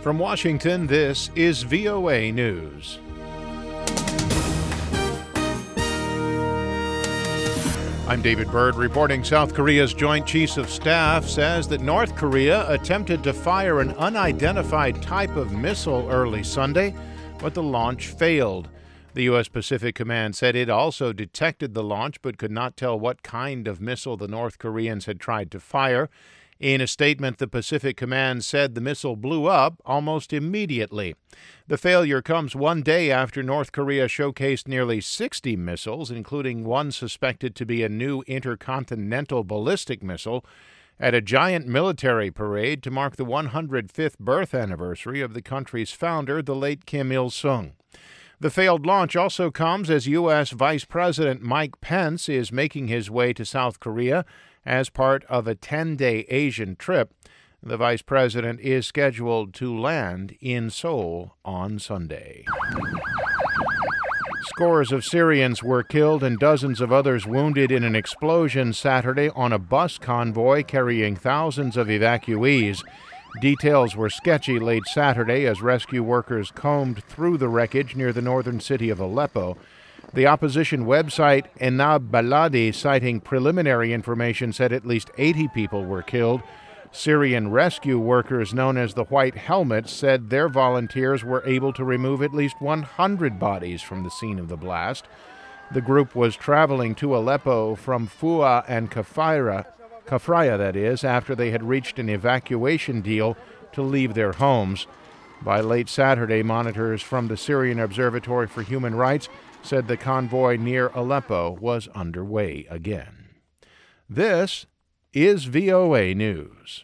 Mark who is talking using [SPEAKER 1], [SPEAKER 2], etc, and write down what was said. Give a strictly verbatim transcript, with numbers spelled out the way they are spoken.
[SPEAKER 1] From Washington, this is V O A News. I'm David Byrd reporting. South Korea's Joint Chiefs of Staff says that North Korea attempted to fire an unidentified type of missile early Sunday, but the launch failed. The U S. Pacific Command said it also detected the launch but could not tell what kind of missile the North Koreans had tried to fire. In a statement, the Pacific Command said the missile blew up almost immediately. The failure comes one day after North Korea showcased nearly sixty missiles, including one suspected to be a new intercontinental ballistic missile, at a giant military parade to mark the one hundred fifth birth anniversary of the country's founder, the late Kim Il-sung. The failed launch also comes as U S. Vice President Mike Pence is making his way to South Korea as part of a ten-day Asian trip. The vice president is scheduled to land in Seoul on Sunday. Scores of Syrians were killed and dozens of others wounded in an explosion Saturday on a bus convoy carrying thousands of evacuees. Details were sketchy late Saturday as rescue workers combed through the wreckage near the northern city of Aleppo. The opposition website Enab Baladi, citing preliminary information, said at least eighty people were killed. Syrian rescue workers known as the White Helmets said their volunteers were able to remove at least one hundred bodies from the scene of the blast. The group was traveling to Aleppo from Fua and Kafira, Kafraya, that is, after they had reached an evacuation deal to leave their homes. By late Saturday, monitors from the Syrian Observatory for Human Rights said the convoy near Aleppo was underway again. This is V O A News.